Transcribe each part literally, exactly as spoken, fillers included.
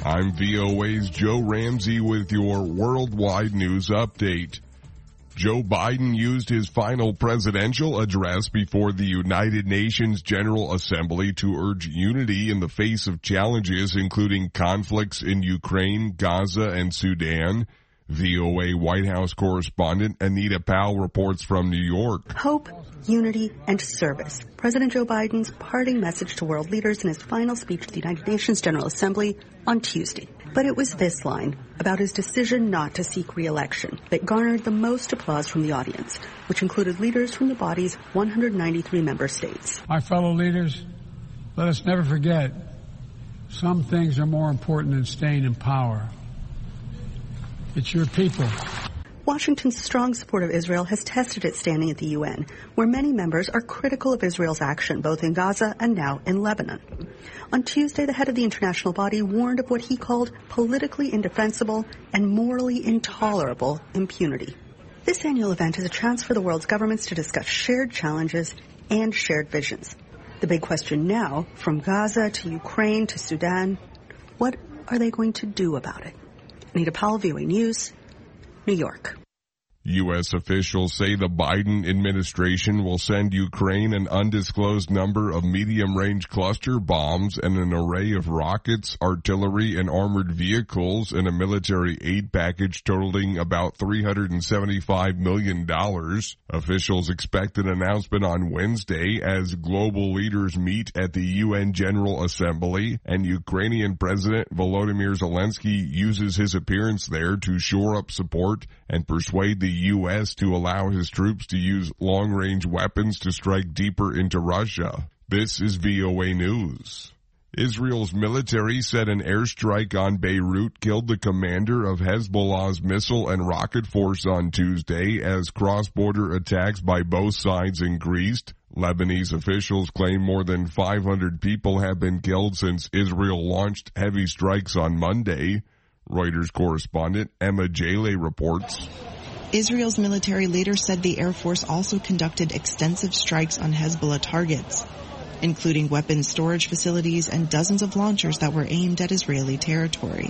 I'm V O A's Joe Ramsey with your worldwide news update. Joe Biden used his final presidential address before the United Nations General Assembly to urge unity in the face of challenges including conflicts in Ukraine, Gaza, and Sudan. V O A White House correspondent Anita Powell reports from New York. Hope, unity, and service. President Joe Biden's parting message to world leaders in his final speech to the United Nations General Assembly on Tuesday. But it was this line about his decision not to seek re-election that garnered the most applause from the audience, which included leaders from the body's one hundred ninety-three member states. My fellow leaders, let us never forget, some things are more important than staying in power. It's your people. Washington's strong support of Israel has tested its standing at the U N, where many members are critical of Israel's action both in Gaza and now in Lebanon. On Tuesday, the head of the international body warned of what he called politically indefensible and morally intolerable impunity. This annual event is a chance for the world's governments to discuss shared challenges and shared visions. The big question now, from Gaza to Ukraine to Sudan, what are they going to do about it? Anita Powell, V O A News, New York. U S officials say the Biden administration will send Ukraine an undisclosed number of medium-range cluster bombs and an array of rockets, artillery, and armored vehicles in a military aid package totaling about three hundred seventy-five million dollars. Officials expect an announcement on Wednesday as global leaders meet at the U N General Assembly, and Ukrainian President Volodymyr Zelensky uses his appearance there to shore up support and persuade the U S to allow his troops to use long-range weapons to strike deeper into Russia. This is V O A News. Israel's military said an airstrike on Beirut killed the commander of Hezbollah's missile and rocket force on Tuesday as cross-border attacks by both sides increased. Lebanese officials claim more than five hundred people have been killed since Israel launched heavy strikes on Monday. Reuters correspondent Emma Jaleh reports. Israel's military leader said the Air Force also conducted extensive strikes on Hezbollah targets, including weapons storage facilities and dozens of launchers that were aimed at Israeli territory.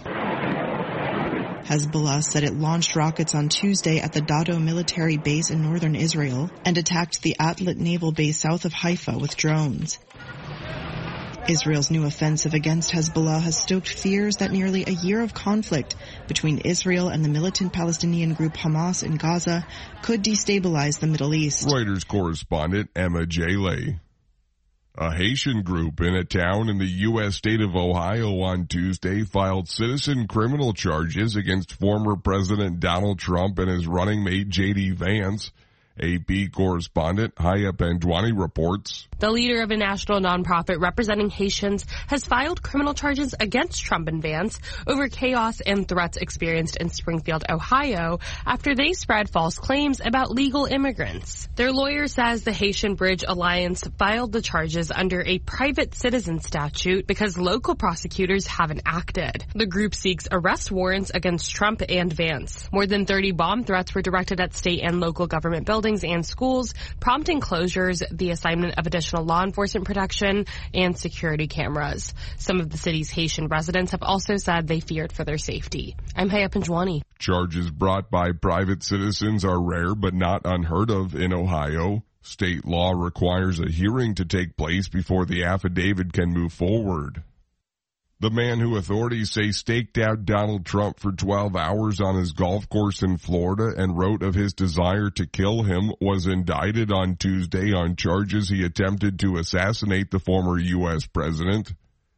Hezbollah said it launched rockets on Tuesday at the Dado military base in northern Israel and attacked the Atlat naval base south of Haifa with drones. Israel's new offensive against Hezbollah has stoked fears that nearly a year of conflict between Israel and the militant Palestinian group Hamas in Gaza could destabilize the Middle East. Reuters correspondent Emma Jaleh. A Haitian group in a town in the U S state of Ohio on Tuesday filed citizen criminal charges against former President Donald Trump and his running mate J D Vance. A P correspondent Haya Pendwani reports. The leader of a national nonprofit representing Haitians has filed criminal charges against Trump and Vance over chaos and threats experienced in Springfield, Ohio, after they spread false claims about legal immigrants. Their lawyer says the Haitian Bridge Alliance filed the charges under a private citizen statute because local prosecutors haven't acted. The group seeks arrest warrants against Trump and Vance. More than thirty bomb threats were directed at state and local government buildings and schools, prompting closures, the assignment of additional law enforcement protection, and security cameras. Some of the city's Haitian residents have also said they feared for their safety. I'm Haya Pendwani. Charges brought by private citizens are rare but not unheard of in Ohio. State law requires a hearing to take place before the affidavit can move forward. The man who authorities say staked out Donald Trump for twelve hours on his golf course in Florida and wrote of his desire to kill him was indicted on Tuesday on charges he attempted to assassinate the former U S president.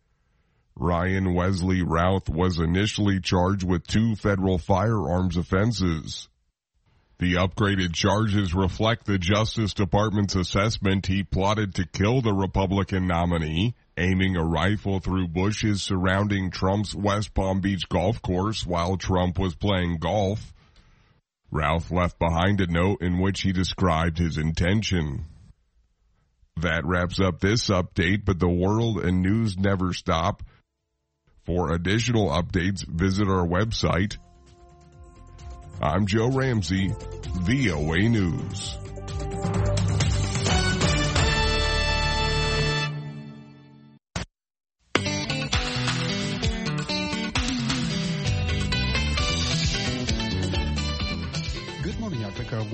Ryan Wesley Routh was initially charged with two federal firearms offenses. The upgraded charges reflect the Justice Department's assessment he plotted to kill the Republican nominee, aiming a rifle through bushes surrounding Trump's West Palm Beach golf course while Trump was playing golf. Routh left behind a note in which he described his intention. That wraps up this update, but the world and news never stop. For additional updates, visit our website. I'm Joe Ramsey, V O A News.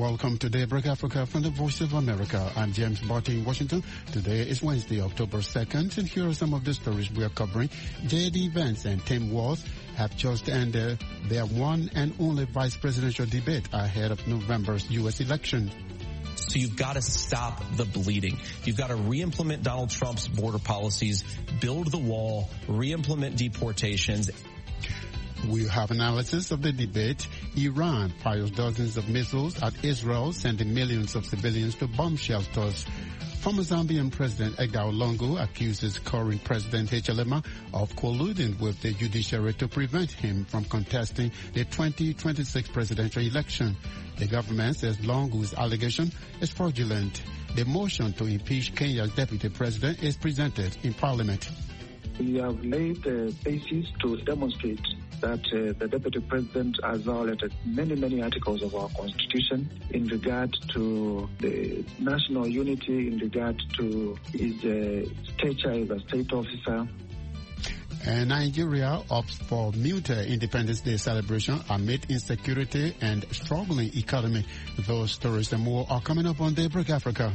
welcome to Daybreak Africa from the Voice of America. I'm James Barty in Washington. Today is Wednesday, October second, and here are some of the stories we are covering. J D Vance and Tim Walz have just ended their one and only vice presidential debate ahead of November's U S election. So you've got to stop the bleeding. You've got to re-implement Donald Trump's border policies, build the wall, re-implement deportations. We have analysis of the debate. Iran fires dozens of missiles at Israel, sending millions of civilians to bomb shelters. Former Zambian President Edgar Lungu accuses current President Hichilema of colluding with the judiciary to prevent him from contesting the twenty twenty-six presidential election. The government says Lungu's allegation is fraudulent. The motion to impeach Kenya's deputy president is presented in Parliament. We have laid the basis to demonstrate that uh, the Deputy President has violated many, many articles of our Constitution in regard to the national unity, in regard to his uh, stature as a state officer. And Nigeria opts for muted Independence Day celebration amid insecurity and struggling economy. Those stories and more are coming up on Daybreak Africa.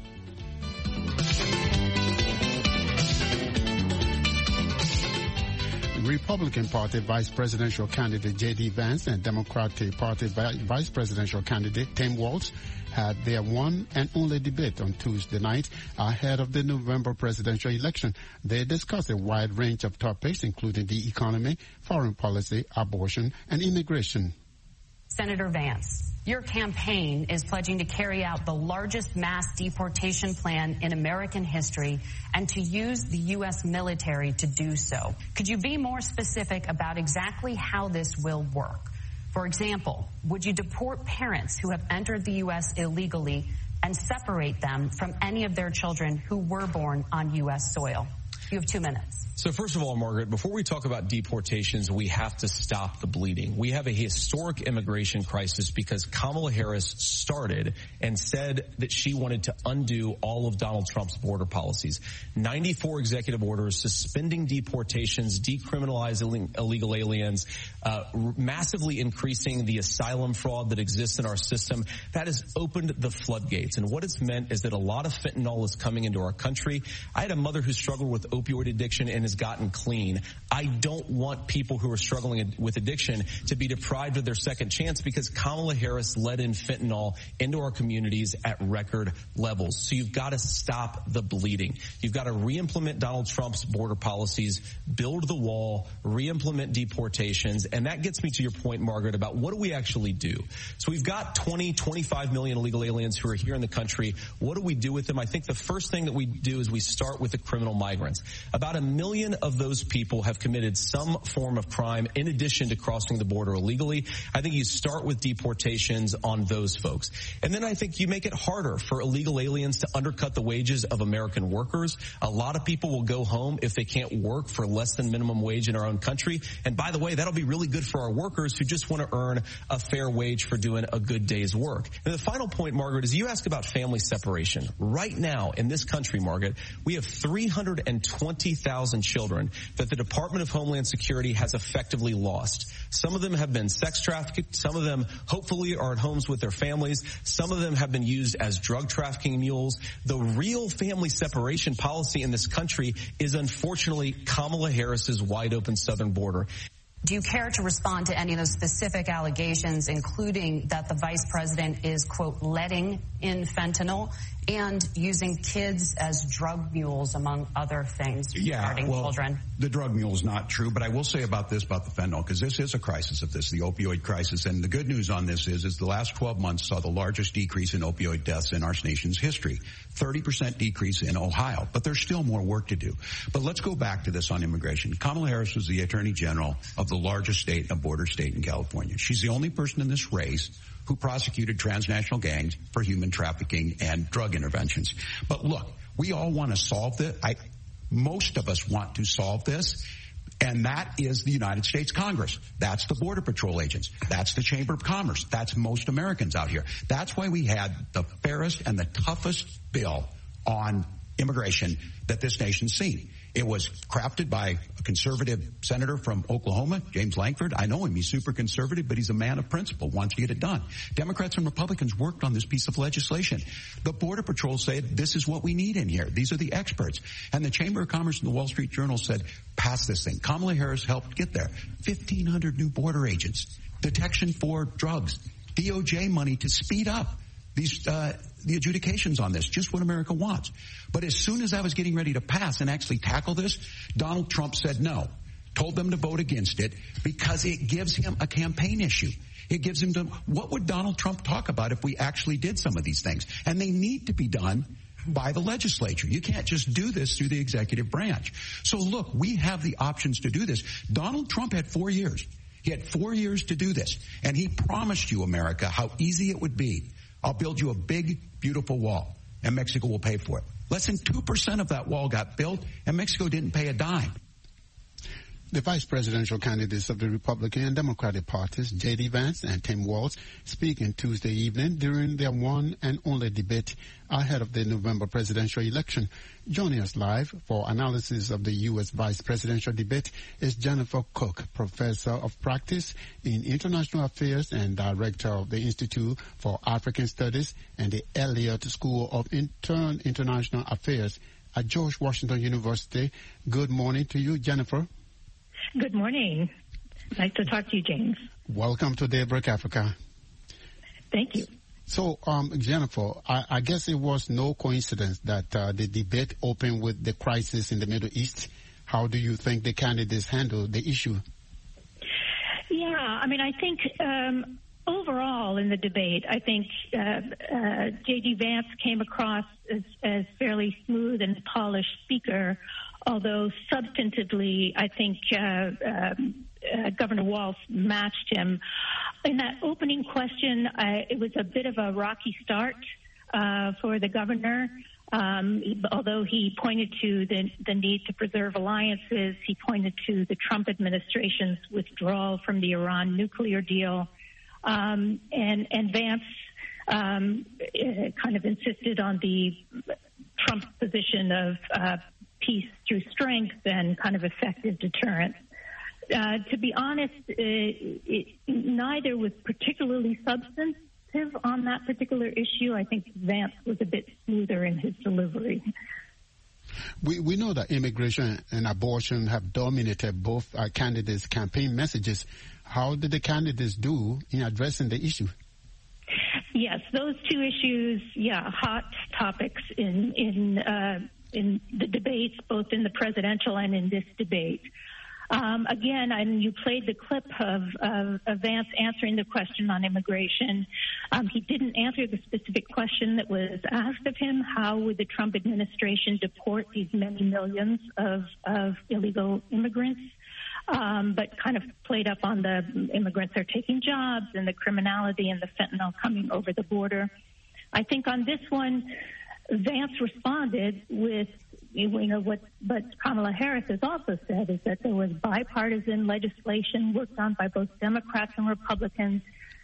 Republican Party Vice Presidential candidate J D Vance and Democratic Party Vice Presidential candidate Tim Walz had their one and only debate on Tuesday night ahead of the November presidential election. They discussed a wide range of topics, including the economy, foreign policy, abortion, and immigration. Senator Vance, your campaign is pledging to carry out the largest mass deportation plan in American history and to use the U S military to do so. Could you be more specific about exactly how this will work? For example, would you deport parents who have entered the U S illegally and separate them from any of their children who were born on U S soil? You have two minutes. So first of all, Margaret, before we talk about deportations, we have to stop the bleeding. We have a historic immigration crisis because Kamala Harris started and said that she wanted to undo all of Donald Trump's border policies. ninety-four executive orders suspending deportations, decriminalizing illegal aliens, uh, massively increasing the asylum fraud that exists in our system. That has opened the floodgates. And what it's meant is that a lot of fentanyl is coming into our country. I had a mother who struggled with opioid addiction and has gotten clean. I don't want people who are struggling with addiction to be deprived of their second chance because Kamala Harris let in fentanyl into our communities at record levels. So you've got to stop the bleeding. You've got to re-implement Donald Trump's border policies, build the wall, re-implement deportations. And that gets me to your point, Margaret, about what do we actually do? So we've got twenty, twenty-five million illegal aliens who are here in the country. What do we do with them? I think the first thing that we do is we start with the criminal migrants. About a million of those people have committed some form of crime in addition to crossing the border illegally. I think you start with deportations on those folks. And then I think you make it harder for illegal aliens to undercut the wages of American workers. A lot of people will go home if they can't work for less than minimum wage in our own country. And by the way, that'll be really good for our workers who just want to earn a fair wage for doing a good day's work. And the final point, Margaret, is you ask about family separation. Right now in this country, Margaret, we have three hundred twenty thousand children that the Department of Homeland Security has effectively lost. Some of them have been sex trafficked. Some of them hopefully are at homes with their families. Some of them have been used as drug trafficking mules. The real family separation policy in this country is unfortunately Kamala Harris's wide open southern border. Do you care to respond to any of those specific allegations, including that the vice president is, quote, letting in fentanyl and using kids as drug mules, among other things, yeah, regarding well, children? The drug mule is not true, but I will say about this, about the fentanyl, because this is a crisis of this, the opioid crisis. And the good news on this is, is the last twelve months saw the largest decrease in opioid deaths in our nation's history. thirty percent decrease in Ohio, but there's still more work to do. But let's go back to this on immigration. Kamala Harris was the Attorney General of the largest state, a border state in California. She's the only person in this race who prosecuted transnational gangs for human trafficking and drug interventions. But look, we all want to solve this. I, most of us want to solve this. And that is the United States Congress. That's the Border Patrol agents. That's the Chamber of Commerce. That's most Americans out here. That's why we had the fairest and the toughest bill on immigration that this nation's seen. It was crafted by a conservative senator from Oklahoma, James Lankford. I know him. He's super conservative, but he's a man of principle, wants to get it done. Democrats and Republicans worked on this piece of legislation. The Border Patrol said, this is what we need in here. These are the experts. And the Chamber of Commerce and the Wall Street Journal said, pass this thing. Kamala Harris helped get there. fifteen hundred new border agents, detection for drugs, D O J money to speed up these uh, the adjudications on this, just what America wants. But as soon as I was getting ready to pass and actually tackle this, Donald Trump said no, told them to vote against it because it gives him a campaign issue. It gives him to, what would Donald Trump talk about if we actually did some of these things? And they need to be done by the legislature. You can't just do this through the executive branch. So look, we have the options to do this. Donald Trump had four years. He had four years to do this. And he promised you, America, how easy it would be. I'll build you a big, beautiful wall, and Mexico will pay for it. Less than two percent of that wall got built, and Mexico didn't pay a dime. The vice presidential candidates of the Republican and Democratic parties, J D Vance and Tim Walz, speaking Tuesday evening during their one and only debate ahead of the November presidential election. Joining us live for analysis of the U S vice presidential debate is Jennifer Cook, professor of practice in international affairs and director of the Institute for African Studies and the Elliott School of Intern International Affairs at George Washington University. Good morning to you, Jennifer. Good morning. Nice to talk to you, James. Welcome to Daybreak Africa. Thank you. So, um, Jennifer, I, I guess it was no coincidence that uh, the debate opened with the crisis in the Middle East. How do you think the candidates handled the issue? Yeah, I mean, I think um, overall in the debate, I think uh, uh, J D Vance came across as, as fairly smooth and polished speaker, although substantively, I think uh, um, uh, Governor Walz matched him. In that opening question, uh, it was a bit of a rocky start uh, for the governor. Um, although he pointed to the, the need to preserve alliances, he pointed to the Trump administration's withdrawal from the Iran nuclear deal. Um, and, and Vance um, kind of insisted on the Trump position of uh, peace through strength and kind of effective deterrence. Uh, to be honest, it, it, neither was particularly substantive on that particular issue. I think Vance was a bit smoother in his delivery. We, we know that immigration and abortion have dominated both uh, candidates' campaign messages. How did the candidates do in addressing the issue? Yes, those two issues, yeah, hot topics in in uh, in the debates, both in the presidential and in this debate. Um, again, and you played the clip of, of, of Vance answering the question on immigration. Um, he didn't answer the specific question that was asked of him: how would the Trump administration deport these many millions of, of illegal immigrants? Um, but kind of played up on the immigrants are taking jobs and the criminality and the fentanyl coming over the border. I think on this one, Vance responded with, you know, what, what Kamala Harris has also said is that there was bipartisan legislation worked on by both Democrats and Republicans,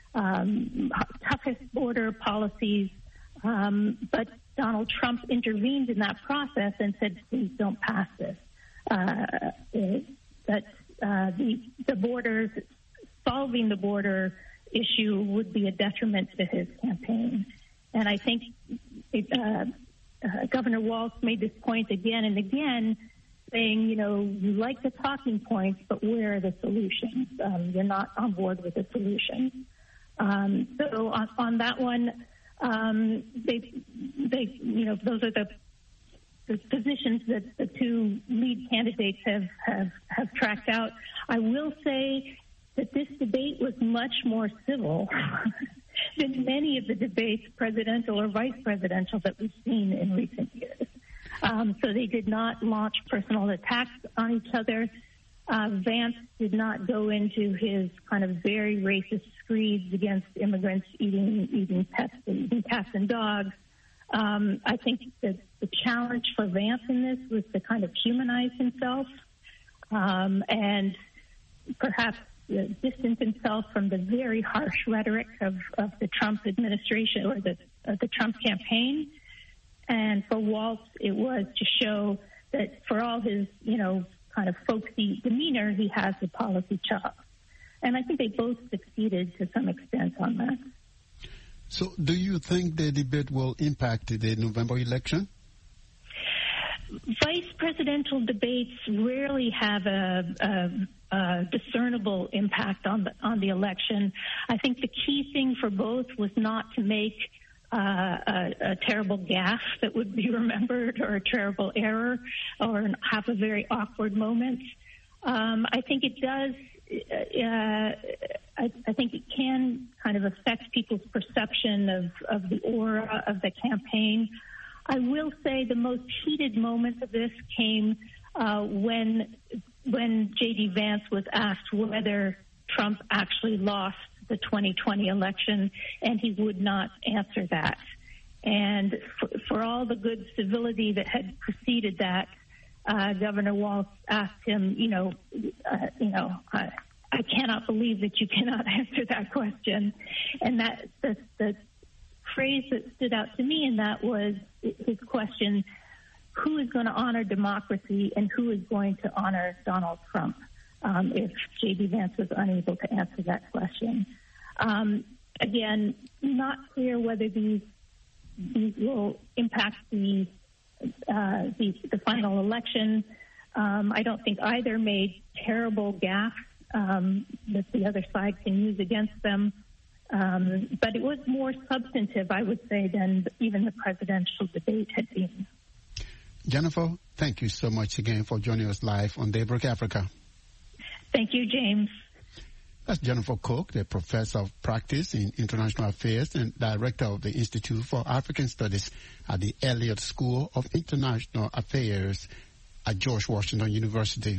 um, toughest border policies, um, but Donald Trump intervened in that process and said, please don't pass this. Uh, it, that uh, the, the borders, solving the border issue would be a detriment to his campaign. And I think it, uh, uh, Governor Walz made this point again and again, saying, you know, you like the talking points, but where are the solutions? Um, you're not on board with the solutions. Um, so on, on that one, um, they, they, you know, those are the, the positions that the two lead candidates have, have, have tracked out. I will say that this debate was much more civil than many of the debates, presidential or vice presidential, that we've seen in recent years. Um, so they did not launch personal attacks on each other. Uh, Vance did not go into his kind of very racist screeds against immigrants eating eating pets, eating cats and dogs. Um, I think that the challenge for Vance in this was to kind of humanize himself um, and perhaps uh, distance himself from the very harsh rhetoric of, of the Trump administration or the, uh, the Trump campaign. And for Walz, it was to show that for all his, you know, kind of folksy demeanor, he has the policy chops. And I think they both succeeded to some extent on that. So do you think the debate will impact the November election? Vice presidential debates rarely have a, a, a discernible impact on the, on the election. I think the key thing for both was not to make uh, a, a terrible gaffe that would be remembered, or a terrible error, or have a very awkward moment. Um, I think it does. Uh, I, I think it can kind of affect people's perception of, of the aura of the campaign. I will say the most heated moments of this came uh, when when J D Vance was asked whether Trump actually lost the twenty twenty election, and he would not answer that. And for, for all the good civility that had preceded that, uh, Governor Walz asked him, you know, uh, you know, I, I cannot believe that you cannot answer that question. And that the, the phrase that stood out to me in that was his question, who is going to honor democracy and who is going to honor Donald Trump, um, if J D Vance was unable to answer that question. Um, again, not clear whether these, these will impact the, uh, the, the final election. Um, I don't think either made terrible gaffes um, that the other side can use against them. Um, but it was more substantive, I would say, than even the presidential debate had been. Jennifer, thank you so much again for joining us live on Daybreak Africa. Thank you, James. That's Jennifer Cook, the professor of practice in international affairs and director of the Institute for African Studies at the Elliott School of International Affairs at George Washington University.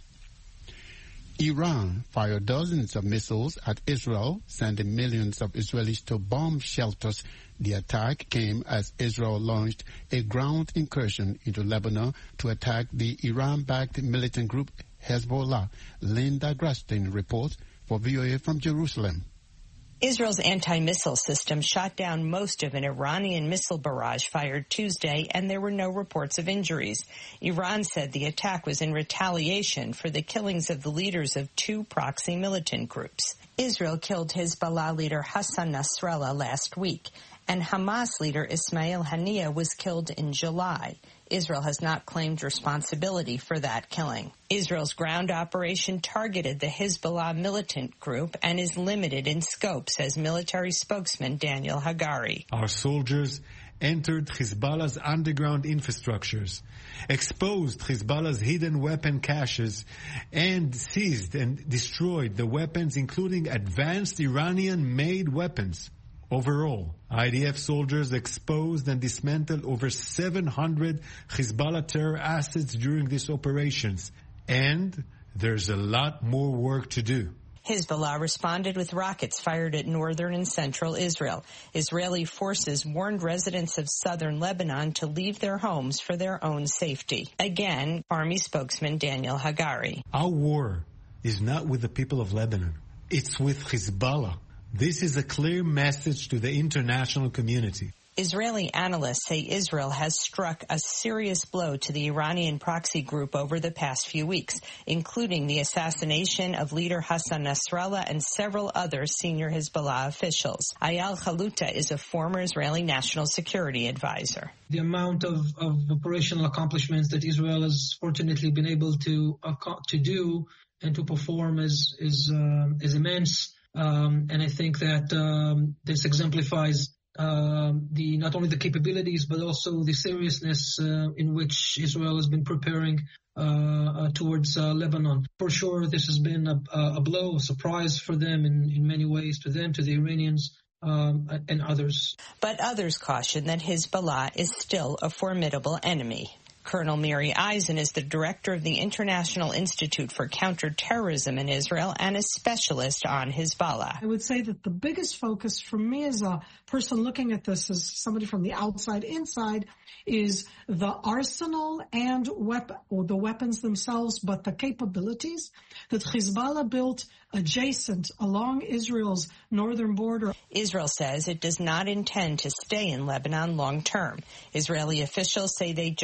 Iran fired dozens of missiles at Israel, sending millions of Israelis to bomb shelters. The attack came as Israel launched a ground incursion into Lebanon to attack the Iran-backed militant group Hezbollah. Linda Grastin reports for V O A from Jerusalem. Israel's anti-missile system shot down most of an Iranian missile barrage fired Tuesday, and there were no reports of injuries. Iran said the attack was in retaliation for the killings of the leaders of two proxy militant groups. Israel killed Hezbollah leader Hassan Nasrallah last week, and Hamas leader Ismail Haniyeh was killed in July. Israel has not claimed responsibility for that killing. Israel's ground operation targeted the Hezbollah militant group and is limited in scope, says military spokesman Daniel Hagari. Our soldiers entered Hezbollah's underground infrastructures, exposed Hezbollah's hidden weapon caches, and seized and destroyed the weapons, including advanced Iranian-made weapons. Overall, I D F soldiers exposed and dismantled over seven hundred Hezbollah terror assets during these operations. And there's a lot more work to do. Hezbollah responded with rockets fired at northern and central Israel. Israeli forces warned residents of southern Lebanon to leave their homes for their own safety. Again, Army spokesman Daniel Hagari. Our war is not with the people of Lebanon. It's with Hezbollah. This is a clear message to the international community. Israeli analysts say Israel has struck a serious blow to the Iranian proxy group over the past few weeks, including the assassination of leader Hassan Nasrallah and several other senior Hezbollah officials. Ayal Khaluta is a former Israeli national security advisor. The amount of, of operational accomplishments that Israel has fortunately been able to uh, to do and to perform is is uh, is immense. Um, and I think that um, this exemplifies uh, the not only the capabilities but also the seriousness uh, in which Israel has been preparing uh, uh, towards uh, Lebanon. For sure, this has been a, a blow, a surprise for them in, in many ways, to them, to the Iranians, um, and others. But others caution that Hezbollah is still a formidable enemy. Colonel Miri Eisen is the director of the International Institute for Counterterrorism in Israel and a specialist on Hezbollah. I would say that the biggest focus for me as a person looking at this as somebody from the outside inside is the arsenal and weapon, or the weapons themselves, but the capabilities that Hezbollah built adjacent along Israel's northern border. Israel says it does not intend to stay in Lebanon long term. Israeli officials say they just want to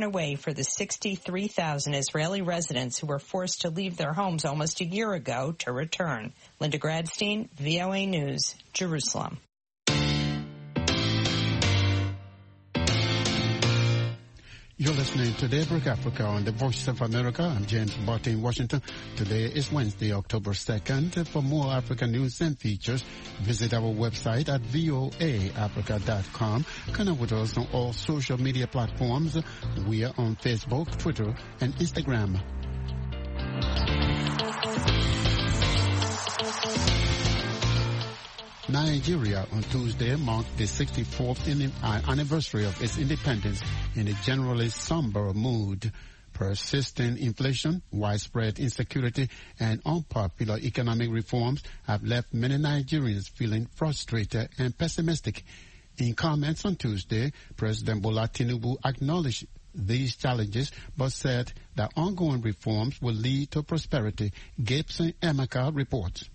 away for the sixty-three thousand Israeli residents who were forced to leave their homes almost a year ago to return. Linda Gradstein, V O A News, Jerusalem. You're listening to Daybreak Africa on the Voice of America. I'm James Barton in Washington. Today is Wednesday, October second. For more African news and features, visit our website at voa africa dot com. Connect with us on all social media platforms. We are on Facebook, Twitter, and Instagram. Nigeria on Tuesday marked the sixty-fourth anniversary of its independence in a generally somber mood. Persistent inflation, widespread insecurity, and unpopular economic reforms have left many Nigerians feeling frustrated and pessimistic. In comments on Tuesday, President Bola Tinubu acknowledged these challenges, but said that ongoing reforms will lead to prosperity. Gibson Emeka reports.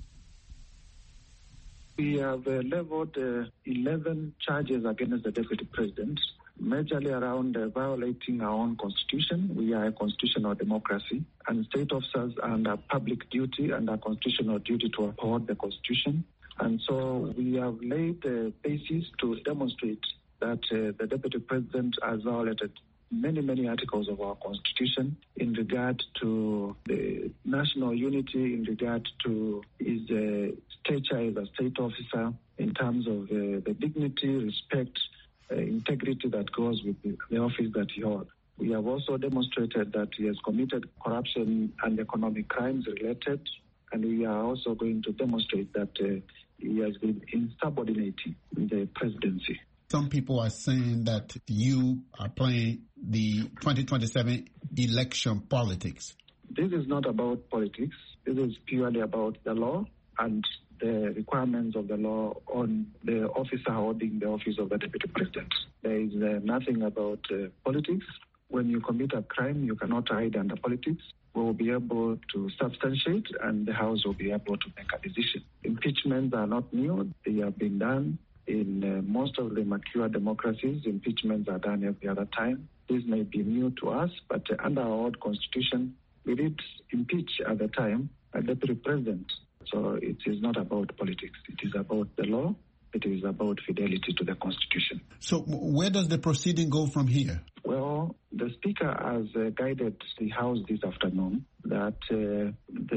We have uh, leveled uh, eleven charges against the Deputy President, majorly around uh, violating our own constitution. We are a constitutional democracy, and state officers are under public duty and our constitutional duty to uphold the constitution. And so we have laid the basis to demonstrate that uh, the Deputy President has violated many, many articles of our constitution in regard to the national unity, in regard to his uh, stature as a state officer, in terms of uh, the dignity, respect, uh, integrity that goes with the, the office that he holds. We have also demonstrated that he has committed corruption and economic crimes related, and we are also going to demonstrate that uh, he has been insubordinating the presidency. Some people are saying that you are playing the twenty twenty-seven election politics. This is not about politics. This is purely about the law and the requirements of the law on the officer holding the office of the Deputy President. There is uh, nothing about uh, politics. When you commit a crime, you cannot hide under politics. We will be able to substantiate, and the House will be able to make a decision. Impeachments are not new. They have been done. In uh, most of the mature democracies, impeachments are done every other time. This may be new to us, but uh, under our old constitution, we did impeach at the time a deputy president. So it is not about politics. It is about the law. It is about fidelity to the constitution. So where does the proceeding go from here? Well, the Speaker has uh, guided the House this afternoon that uh,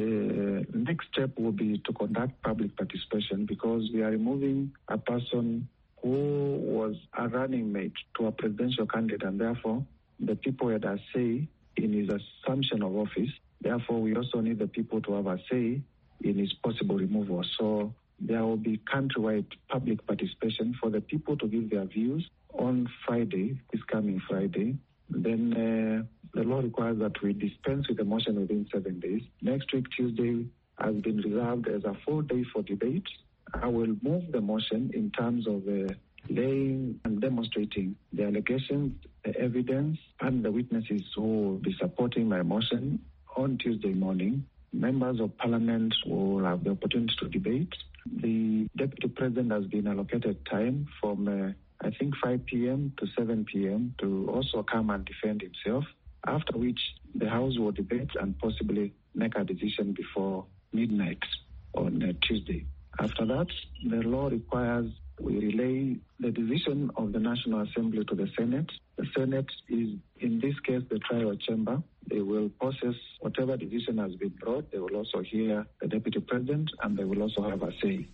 the next step will be to conduct public participation, because we are removing a person who was a running mate to a presidential candidate, and therefore the people had a say in his assumption of office. Therefore, we also need the people to have a say in his possible removal. So there will be countrywide public participation for the people to give their views on Friday, this coming Friday. Then uh, the law requires that we dispense with the motion within seven days. Next week, Tuesday, has been reserved as a full day for debate. I will move the motion in terms of uh, laying and demonstrating the allegations, the evidence, and the witnesses who will be supporting my motion on Tuesday morning. Members of Parliament will have the opportunity to debate. The Deputy President has been allocated time from, uh, I think, five p.m. to seven p.m. to also come and defend himself, after which the House will debate and possibly make a decision before midnight on uh, Tuesday. After that, the law requires we relay the decision of the National Assembly to the Senate. The Senate is, in this case, the trial chamber. They will process whatever decision has been brought. They will also hear the Deputy President, and they will also have a say.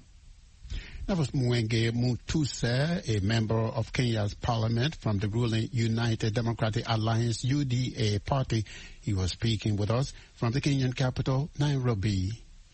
That was Mwenge Mutuse, a member of Kenya's parliament from the ruling United Democratic Alliance, U D A party. He was speaking with us from the Kenyan capital, Nairobi.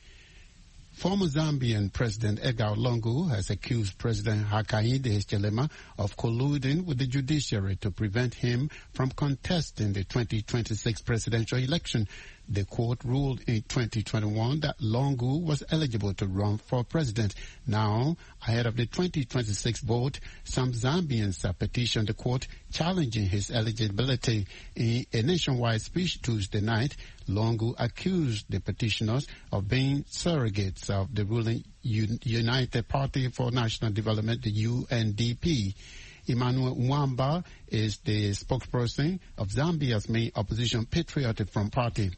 Former Zambian President Edgar Lungu has accused President Hakainde Hichilema of colluding with the judiciary to prevent him from contesting the twenty twenty-six presidential election. The court ruled in twenty twenty-one that Lungu was eligible to run for president. Now, ahead of the twenty twenty-six vote, some Zambians have petitioned the court challenging his eligibility. In a nationwide speech Tuesday night, Lungu accused the petitioners of being surrogates of the ruling United Party for National Development, the U N D P. Emmanuel Mwamba is the spokesperson of Zambia's main opposition Patriotic Front Party.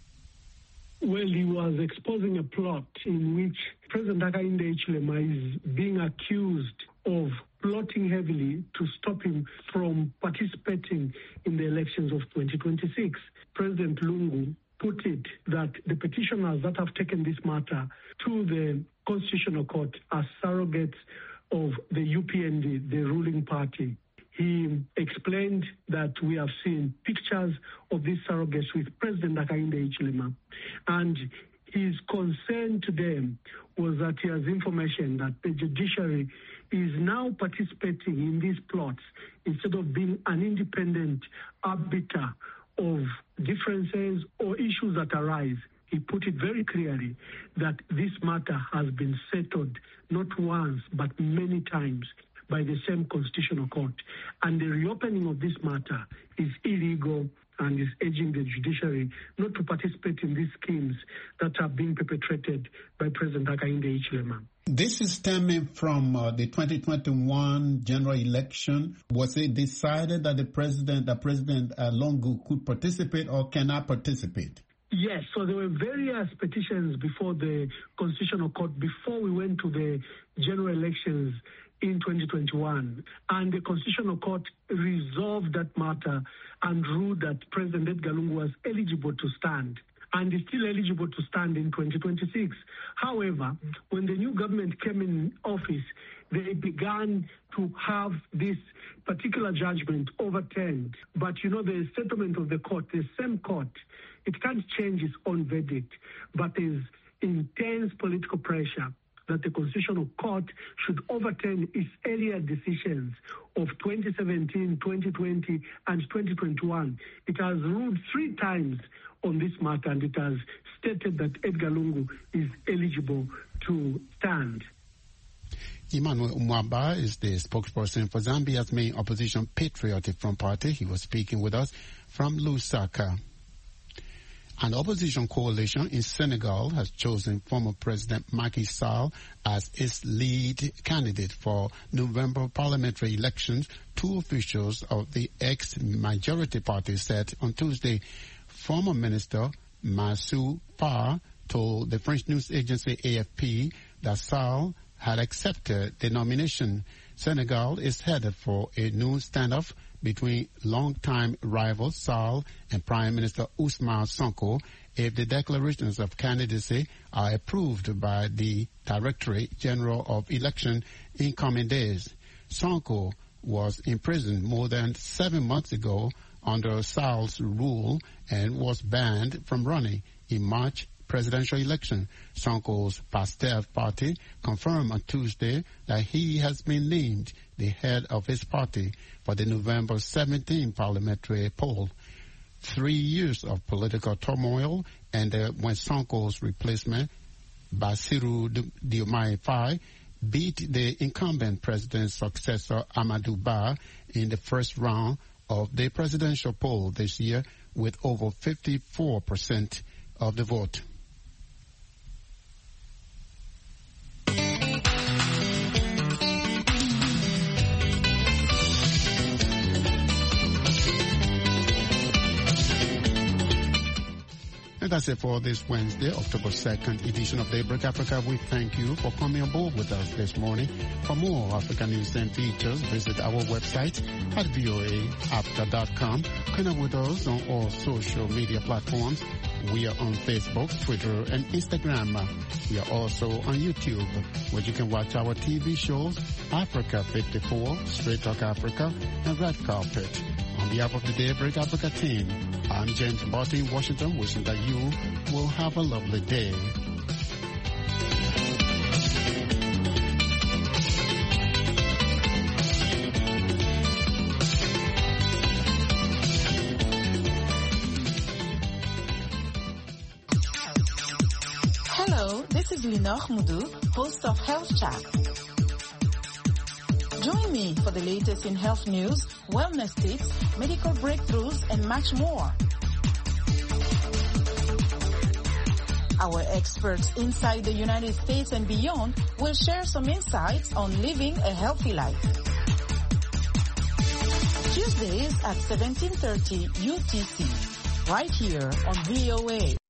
Well, he was exposing a plot in which President Hakainde Hichilema is being accused of plotting heavily to stop him from participating in the elections of twenty twenty-six. President Lungu put it that the petitioners that have taken this matter to the Constitutional Court are surrogates of the U P N D, the ruling party. He explained that we have seen pictures of these surrogates with President Hakainde Hichilema, and his concern to them was that he has information that the judiciary is now participating in these plots instead of being an independent arbiter of differences or issues that arise. He put it very clearly that this matter has been settled not once but many times by the same Constitutional Court. And the reopening of this matter is illegal and is urging the judiciary not to participate in these schemes that are being perpetrated by President Hakainde Hichilema. This is stemming from uh, the twenty twenty-one general election. Was it decided that the president, that President uh, Lungu could participate or cannot participate? Yes, so there were various petitions before the Constitutional Court before we went to the general elections in twenty twenty-one, and the Constitutional Court resolved that matter and ruled that President Edgar Lungu was eligible to stand and is still eligible to stand in twenty twenty-six. However, when the new government came in office, they began to have this particular judgment overturned. But, you know, the settlement of the court, the same court, it can't change its own verdict, but there's intense political pressure that the Constitutional Court should overturn its earlier decisions of twenty seventeen, twenty twenty, and twenty twenty-one. It has ruled three times on this matter, and it has stated that Edgar Lungu is eligible to stand. Emmanuel Mwamba is the spokesperson for Zambia's main opposition Patriotic Front Party. He was speaking with us from Lusaka. An opposition coalition in Senegal has chosen former President Macky Sall as its lead candidate for November parliamentary elections. Two officials of the ex-majority party said on Tuesday. Former Minister Mansour Faye told the French news agency A F P that Sall had accepted the nomination. Senegal is headed for a new standoff between longtime rivals Sall and Prime Minister Ousmane Sonko if the declarations of candidacy are approved by the Directorate General of Election in coming days. Sonko was imprisoned more than seven months ago under Sall's rule and was banned from running in March presidential election. Sonko's PASTEF party confirmed on Tuesday that he has been named the head of his party for the November seventeenth parliamentary poll. Three years of political turmoil ended when Sonko's replacement, Bassirou Diomaye Faye, beat the incumbent president's successor, Amadou Ba, in the first round of the presidential poll this year with over fifty-four percent of the vote. And that's it for this Wednesday, October second edition of Daybreak Africa. We thank you for coming aboard with us this morning. For more African news and features, visit our website at V O A Africa dot com. Connect with us on all social media platforms. We are on Facebook, Twitter, and Instagram. We are also on YouTube, where you can watch our T V shows, Africa fifty-four, Straight Talk Africa, and Red Carpet. On behalf of the Daybreak Africa team, I'm James Barty in Washington, wishing that you will have a lovely day. Hello, this is Linor Moudou, host of Health Chat. Join me for the latest in health news, wellness tips, medical breakthroughs, and much more. Our experts inside the United States and beyond will share some insights on living a healthy life. Tuesdays at seventeen thirty U T C, right here on V O A.